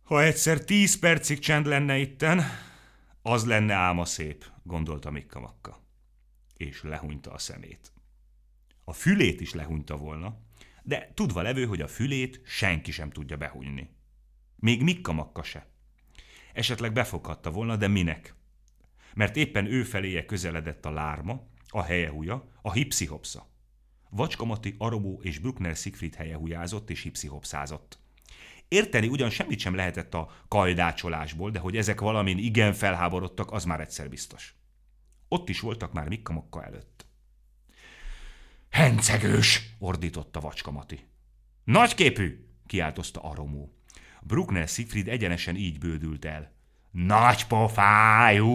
Ha egyszer 10 percig csend lenne itten, az lenne álma szép, gondolta Mikka Makka. És lehúnyta a szemét. A fülét is lehúnyta volna, de tudva levő, hogy a fülét senki sem tudja behúnyni. Még Mikka Makka se. Esetleg befoghatta volna, de minek? Mert éppen ő feléje közeledett a lárma, a helyehúja, a hipszihopsza. Vacska Mati, Aromó és Bruckner Siegfried helyehújázott és hipszihopszázott. Érteni ugyan semmit sem lehetett a kajdácsolásból, de hogy ezek valamin igen felháborodtak, az már egyszer biztos. Ott is voltak már Mikka Makka előtt. Hencegős! Ordította Vacska Mati. Nagyképű! Kiáltozta Aromó. Bruckner Siegfried egyenesen így bődült el. Nagypofájú!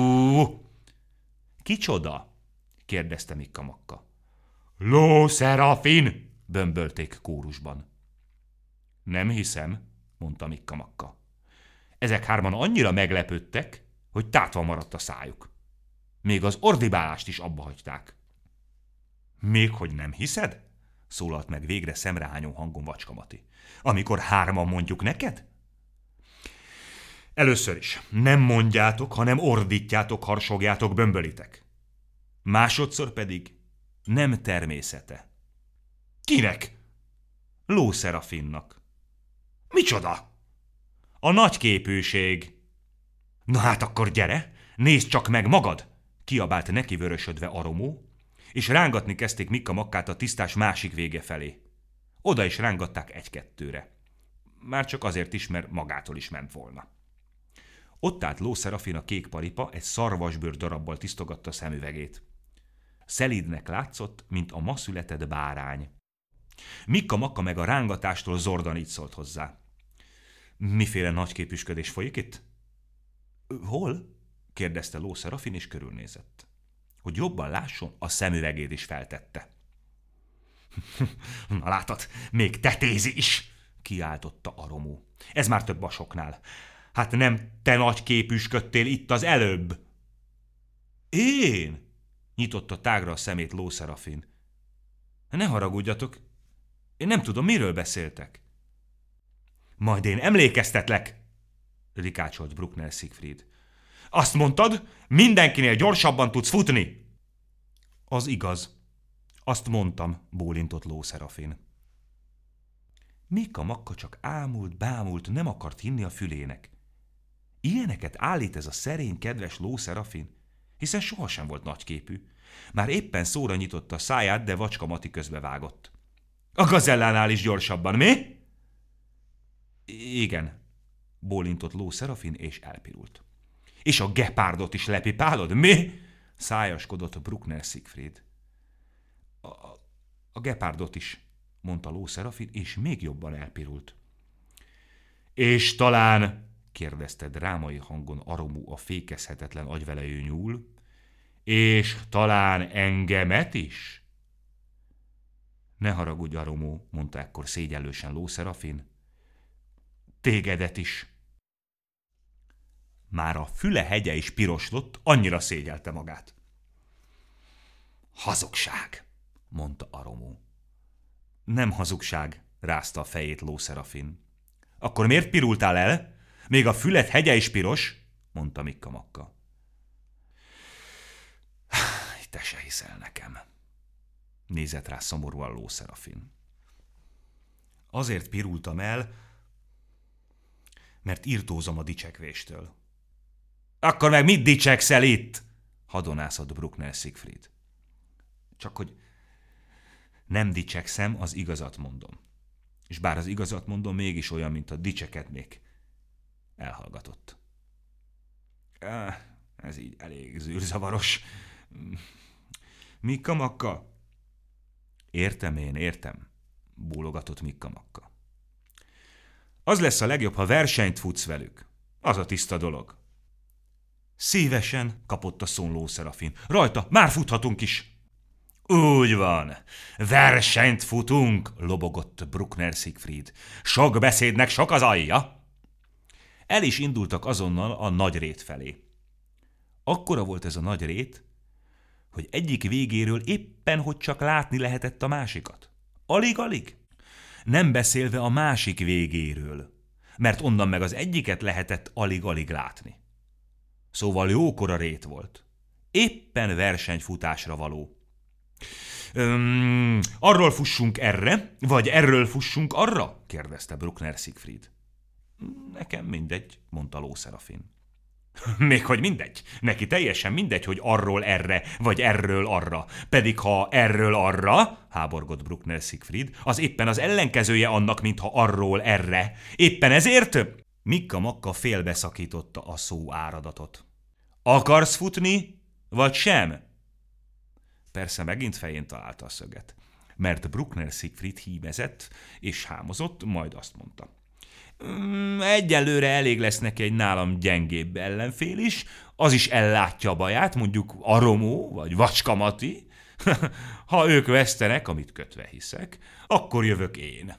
Kicsoda? Kérdezte Mikka Makka. Ló Szerafin! Bömbölték kórusban. Nem hiszem, mondta Mikka Makka. Ezek hárman annyira meglepődtek, hogy tátva maradt a szájuk. Még az ordibálást is abba hagyták. Még hogy nem hiszed? Szólalt meg végre szemrehányó hangon Vacska Mati. Amikor hárman mondjuk neked? Először is nem mondjátok, hanem ordítjátok, harsogjátok, bömbölitek. Másodszor pedig nem természete. Kinek? Ló Szerafinnak. Micsoda? A nagyképűség. Na hát akkor gyere, nézd csak meg magad! Kiabált neki vörösödve Aromó, és rángatni kezdték Mikka Makkát a tisztás másik vége felé. Oda is rángatták egy-kettőre. Már csak azért is, mert magától is ment volna. Ott állt Ló Szerafin a kék paripa, egy szarvasbőr darabbal tisztogatta a szemüvegét. Szelídnek látszott, mint a ma született bárány. Mikka Makka meg a rángatástól zordan így szólt hozzá. Miféle nagyképűsködés folyik itt? Hol? Kérdezte Ló Szerafin, és körülnézett. Hogy jobban lásson, a szemüvegét is feltette. Na látod, még tetézi is, kiáltotta Aromó. Ez már több a soknál. Hát nem te nagyképűsködtél itt az előbb? Én? Nyitotta tágra a szemét Ló Szerafin. Ne haragudjatok, én nem tudom, miről beszéltek. Majd én emlékeztetlek, rikácsolt Bruckner Siegfried. Azt mondtad, mindenkinél gyorsabban tudsz futni. Az igaz. Azt mondtam, bólintott Ló Szerafin. Mikka Makka csak ámult, bámult, nem akart hinni a fülének. Ilyeneket állít ez a szerény, kedves Ló Szerafin, hiszen sohasem volt nagyképű. Már éppen szóra nyitotta a száját, de Vacska Mati közbevágott. A gazellánál is gyorsabban, mi? Igen, bólintott Ló Szerafin, és elpirult. És a gepárdot is lepipálod, mi? Szájaskodott Bruckner Siegfried. A gepárdot is, mondta Ló Szerafin, és még jobban elpirult. És talán, kérdezte drámai hangon Aromó a fékezhetetlen agyvelejű nyúl, és talán engemet is? Ne haragudj, Aromó, mondta ekkor szégyellősen Ló Szerafin. Tégedet is. Már a füle hegye is piroslott, annyira szégyelte magát. Hazugság, mondta Aromó. Nem hazugság, rázta a fejét Ló Szerafin. Akkor miért pirultál el? Még a füled hegye is piros, mondta Mikka Makka. Te se hiszel nekem, nézett rá szomorúan Ló Szerafin. Azért pirultam el, mert irtózom a dicsekvéstől. Akkor meg mit dicsekszel itt? Hadonászott Bruckner Siegfried. Csak hogy nem dicsekszem, az igazat mondom. És bár az igazat mondom, mégis olyan, mint a dicsekednék. Elhallgatott. Ez így elég zűrzavaros. Mikka Makka? Értem, bólogatott Mikka Makka. Az lesz a legjobb, ha versenyt futsz velük. Az a tiszta dolog. Szívesen, kapott a szón Ló Szerafin. Rajta, már futhatunk is. Úgy van, versenyt futunk, lobogott Bruckner Siegfried. Sok beszédnek sok az alja. El is indultak azonnal a nagy rét felé. Akkora volt ez a nagy rét, hogy egyik végéről éppen hogy csak látni lehetett a másikat. Alig-alig. Nem beszélve a másik végéről. mert onnan meg az egyiket lehetett alig-alig látni. Szóval jókora rét volt. Éppen versenyfutásra való. Arról fussunk erre, vagy erről fussunk arra? Kérdezte Bruckner Siegfried. Nekem mindegy, mondta Ló Szerafin. Még hogy mindegy. Neki teljesen mindegy, hogy arról erre, vagy erről arra. Pedig ha erről arra, háborgott Bruckner Siegfried, az éppen az ellenkezője annak, mintha arról erre. Éppen ezért... Mikka-Makka félbeszakította a szó áradatot. Akarsz futni, vagy sem? Persze megint fején találta a szöget, mert Bruckner Siegfried hímezett és hámozott, majd azt mondta. Egyelőre elég lesz neki egy nálam gyengébb ellenfél is, az is ellátja a baját, mondjuk Aromó vagy Vacska Mati. Ha ők vesztenek, amit kötve hiszek, akkor jövök én.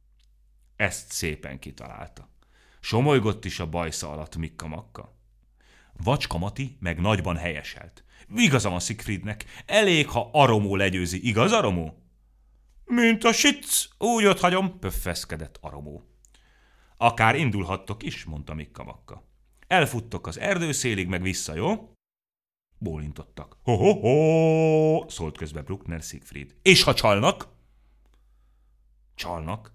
Ezt szépen kitalálta. Somolygott is a bajsza alatt Mikka-Makka. Vacska Mati meg nagyban helyeselt. Igaza van Siegfriednek, elég, ha Aromó legyőzi, igaz, Aromó? Mint a sic, úgy ott hagyom, pöffeszkedett Aromó. Akár indulhattok is, mondta Mikka-Makka. Elfuttok az erdőszélig, meg vissza, jó? Bólintottak. Ho-ho-ho, szólt közbe Bruckner Siegfried. És ha csalnak? Csalnak?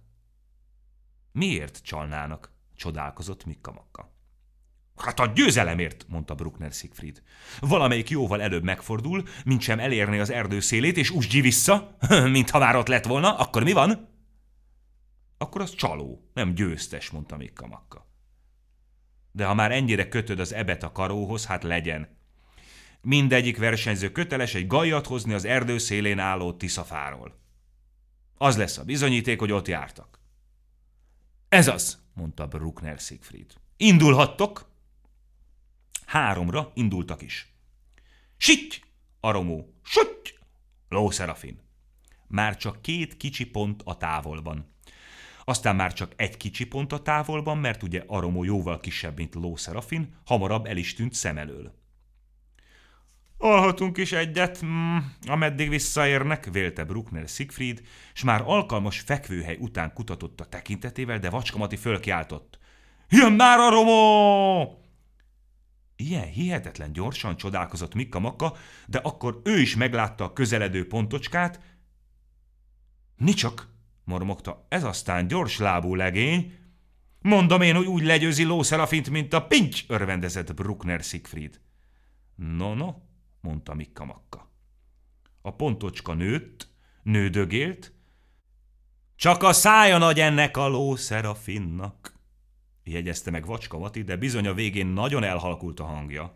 Miért csalnának? Csodálkozott Mikka-Makka. Hát a győzelemért, mondta Bruckner Siegfried. Valamelyik jóval előbb megfordul, mint sem elérni az erdő szélét, és usgyi vissza, mintha már ott lett volna, akkor mi van? Akkor az csaló, nem győztes, mondta Mikka-Makka. De ha már ennyire kötöd az ebet a karóhoz, hát legyen. Mindegyik versenyző köteles egy gajat hozni az erdő szélén álló Tiszafáról. Az lesz a bizonyíték, hogy ott jártak. Ez az, mondta Bruckner Siegfried. Indulhattok? 3-ra indultak is. Sitty! Aromó. Sutty! Ló Szerafin. Már csak 2 kicsi pont a távolban. Aztán már csak 1 kicsi pont a távolban, mert ugye Aromó jóval kisebb, mint Ló Szerafin, hamarabb el is tűnt szem elől. Alhatunk is egyet, ameddig visszaérnek, vélte Bruckner Siegfried, s már alkalmas fekvőhely után kutatott a tekintetével, de Vacska Mati fölkiáltott. Jön már Aromó! Ilyen hihetetlen gyorsan csodálkozott Mikka-Makka, de akkor ő is meglátta a közeledő pontocskát. Nicsak, mormogta, ez aztán gyors lábú legény. Mondom én, hogy úgy legyőzi Ló Szerafint, mint a pinty, örvendezett Bruckner Siegfried. No, mondta Mikka-Makka. A pontocska nőtt, nődögélt. Csak a szája nagy ennek a Ló Szerafinnak, jegyezte meg Vacska Mati, de bizony a végén nagyon elhalkult a hangja.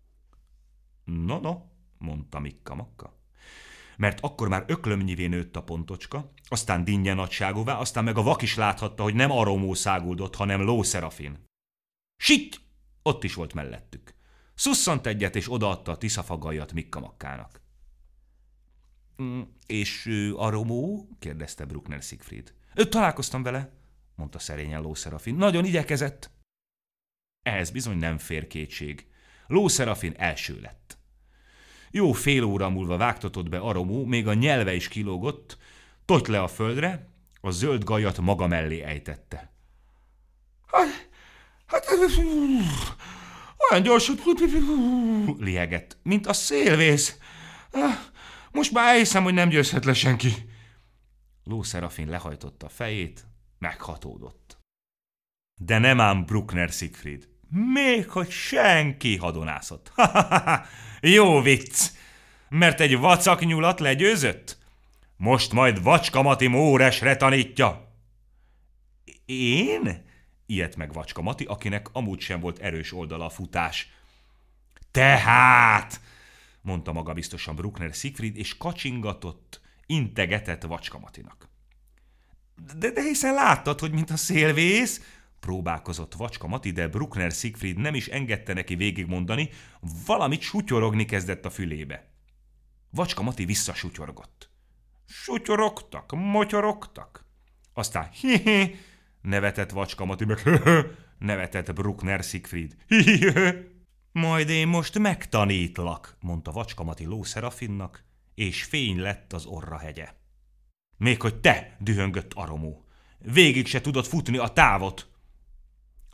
No, mondta Mikka-Makka. Mert akkor már öklömnyivé nőtt a pontocska, aztán dinnye nagyságúvá, aztán meg a vak is láthatta, hogy nem Aromó száguldott, hanem Ló Szerafin. Sitty! Ott is volt mellettük. Szusszant egyet, és odaadta a tiszafagajat Mikka-Makkának. És Aromó? kérdezte Bruckner Siegfried. Találkoztam vele, mondta szerényen Ló Szerafin. Nagyon igyekezett. Ehhez bizony nem fér kétség. Ló Szerafin első lett. Jó fél óra múlva vágtatott be Aromó, még a nyelve is kilógott, tott le a földre, a zöld gajat maga mellé ejtette. Hát olyan gyorsan lihegett, mint a szélvész. Most már elhiszem, hogy nem győzhet le senki. Ló Szerafin lehajtotta a fejét, meghatódott. De nem ám Bruckner Siegfried. Még hogy senki hadonászott. Jó vicc, mert egy vacaknyulat legyőzött? Most majd Vacska Mati Móresre tanítja. Én? Ijedt meg Vacska Mati, akinek amúgy sem volt erős oldala a futás. Tehát, mondta magabiztosan Bruckner Siegfried, és kacsingatott, integetett Vacska Matinak. De hiszen láttad, hogy mint a szélvész, próbálkozott Vacska Mati, de Bruckner Siegfried nem is engedte neki végigmondani, valamit sutyorogni kezdett a fülébe. Vacska Mati visszasutyorgott. Sutyorogtak, motyorogtak. Aztán hi nevetett Vacska Mati, meg nevetett Bruckner Siegfried. Majd én most megtanítlak, mondta Vacska Mati Ló Szerafinnak, és fény lett az orra hegye. Még hogy te, dühöngött Aromó. Végig se tudod futni a távot.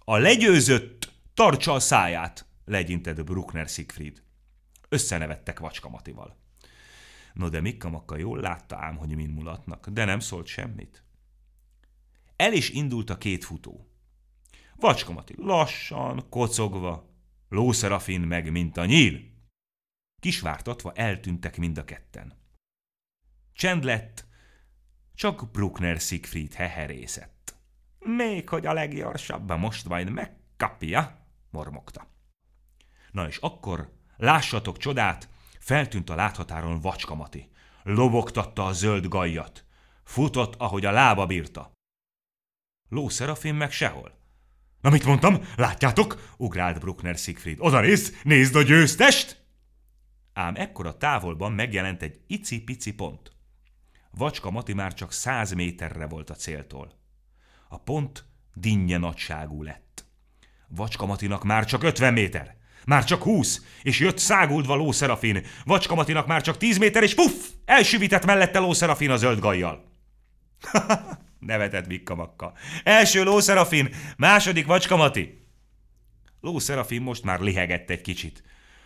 A legyőzött tartsa a száját, legyintett Bruckner Siegfried. Összenevettek Vacska Matival. No de Mikka Makka jól látta ám, hogy min mulatnak, de nem szólt semmit. El is indult a két futó. Vacska Mati lassan, kocogva, Ló Szerafin meg mint a nyíl. Kisvártatva eltűntek mind a ketten. Csend lett, csak Bruckner Siegfried heherészett. Még hogy a leggyorsabban most majd megkapja, mormogta. Na és akkor, lássatok csodát, feltűnt a láthatáron Vacska Mati. Lobogtatta a zöld gajjat. Futott, ahogy a lába bírta. Ló Szerafin meg sehol. Na mit mondtam? Látjátok? Ugrált Bruckner Siegfried. Oda nézd a győztest! Ám ekkor a távolban megjelent egy icipici pont. Vacska Mati már csak 100 méterre volt a céltól. A pont dinnye nagyságú lett. Vacska Matinak már csak 50 méter, már csak 20, és jött száguldva Ló Szerafin. Vacska Matinak már csak 10 méter, és puff! Elsüvített mellette Ló Szerafin a zöld gajjal. Nevetett Mikka Makka. Első Ló Szerafin, második Vacska Mati. Ló Szerafin most már lihegett egy kicsit.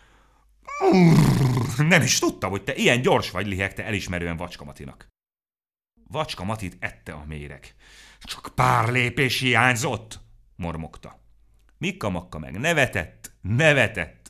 Nem is tudtam, hogy te ilyen gyors vagy, lihegte elismerően Vacska Matinak. Vacska Matit ette a méreg. Csak pár lépés hiányzott, mormogta. Mikka Makka meg nevetett.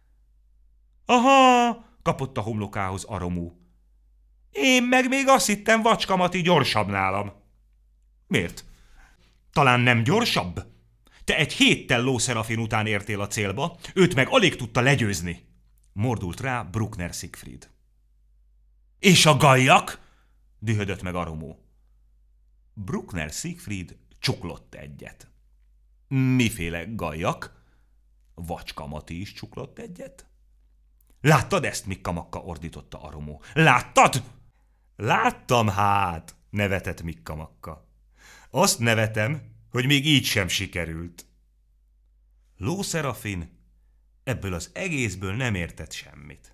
Aha, kapott a homlokához Aromú. Én meg még azt hittem, Vacska Mati gyorsabb nálam. Miért? Talán nem gyorsabb? Te egy héttel Ló Szerafin után értél a célba, őt meg alig tudta legyőzni. Mordult rá Bruckner Siegfried. És a gajjak? Dühödött meg Aromó. Bruckner Siegfried csuklott egyet. Miféle gajjak? Vacska Mati is csuklott egyet? Láttad ezt, Mikka Makka, ordította Aromó. Láttad? Láttam hát, nevetett Mikka Makka. Azt nevetem, hogy még így sem sikerült. Ló Szerafin ebből az egészből nem értett semmit.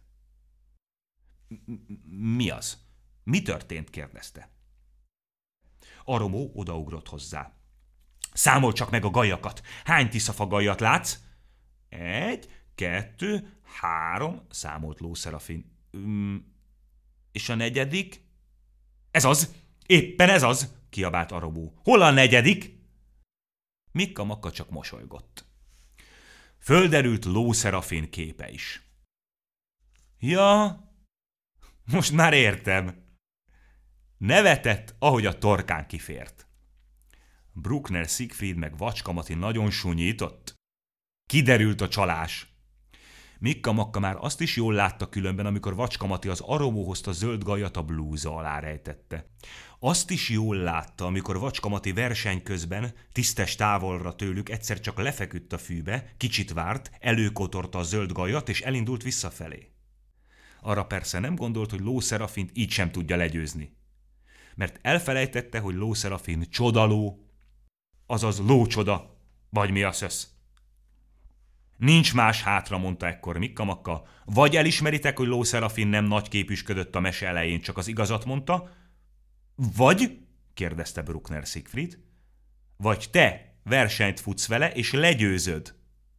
Mi az? Mi történt? Kérdezte. Aromó odaugrott hozzá. Számol csak meg a gajakat. Hány tiszafa gajat látsz? 1, 2, 3, számolt Ló Szerafin. És a negyedik? Ez az! Éppen ez az! Kiabált Aromó. Hol a negyedik? Mikka Makka csak mosolygott. Földerült Ló Szerafin képe is. Ja, most már értem. Nevetett, ahogy a torkán kifért. Bruckner Siegfried meg Vacska Mati nagyon sunyított. Kiderült a csalás. Mikka Makka már azt is jól látta különben, amikor Vacska Mati az Aromó hozta zöld gajat a blúza alá rejtette. Azt is jól látta, amikor Vacska Mati verseny közben, tisztes távolra tőlük egyszer csak lefeküdt a fűbe, kicsit várt, előkotorta a zöld gajat és elindult visszafelé. Arra persze nem gondolt, hogy Ló Szerafint így sem tudja legyőzni. Mert elfelejtette, hogy Ló Szerafin csodaló, azaz lócsoda, vagy mi a szösz. Nincs más hátra, mondta ekkor Mikka Makka, vagy elismeritek, hogy Ló Szerafin nem nagyképüsködött a mese elején, csak az igazat mondta, vagy, kérdezte Bruckner Siegfried, vagy te versenyt futsz vele, és legyőzöd.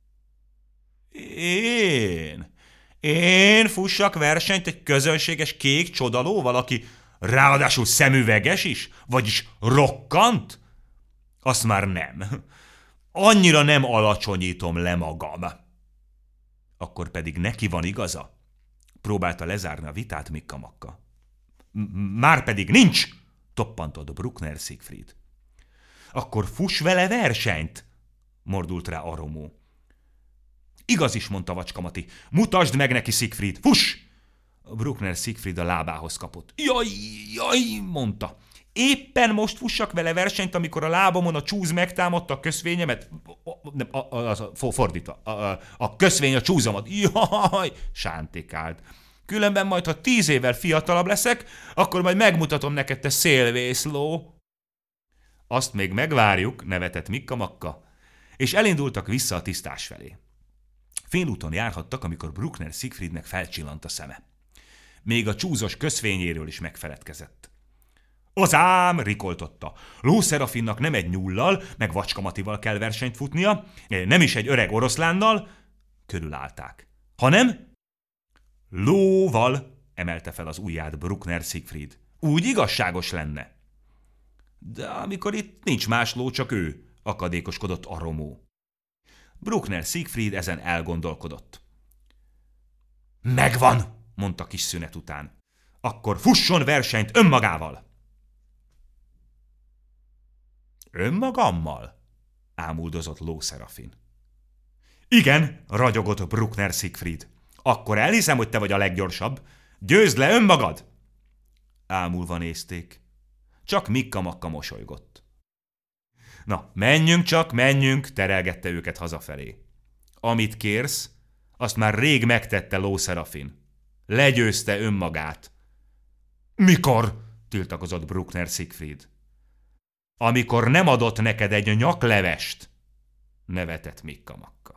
Én fussak versenyt egy közönséges kék csodalóval, aki ráadásul szemüveges is, vagyis rokkant? Azt már nem. Annyira nem alacsonyítom le magam. Akkor pedig neki van igaza? Próbálta lezárni a vitát Mikka Makka. Márpedig nincs, toppantod Bruckner Siegfried. Akkor fuss vele versenyt, mordult rá Aromó. Igaz is, mondta Vacska Mati. Mutasd meg neki, Siegfried, fuss! Bruckner Siegfried a lábához kapott. Jaj, mondta. Éppen most fussak vele versenyt, amikor a lábamon a csúz megtámadta a köszvényemet. Fordítva. A köszvény a csúzomat. Jaj, sántikált. Különben majd, ha 10 évvel fiatalabb leszek, akkor majd megmutatom neked, te szélvészló. Azt még megvárjuk, nevetett Mikka Makka, és elindultak vissza a tisztás felé. Félúton járhattak, amikor Bruckner Siegfriednek felcsillant a szeme. Még a csúzos köszvényéről is megfeledkezett. Az ám, rikoltotta. Lószerafinnak nem egy nyullal, meg Vacskamatival kell versenyt futnia, nem is egy öreg oroszlánnal, körülállták, hanem lóval, emelte fel az ujját Bruckner Siegfried. Úgy igazságos lenne. De amikor itt nincs más ló, csak ő, akadékoskodott a romó. Bruckner Siegfried ezen elgondolkodott. Megvan, mondta kis szünet után. Akkor fusson versenyt önmagával. Önmagammal? Ámuldozott Lószerafin. Igen, ragyogott Bruckner Siegfried. Akkor elhiszem, hogy te vagy a leggyorsabb. Győzd le önmagad! Ámulva nézték. Csak Mikka-Makka mosolygott. Na, menjünk csak, menjünk, terelgette őket hazafelé. Amit kérsz, azt már rég megtette Lószerafin. Legyőzte önmagát. Mikor? Tiltakozott Bruckner Siegfried. Amikor nem adott neked egy nyaklevest, nevetett Mikka-Makka.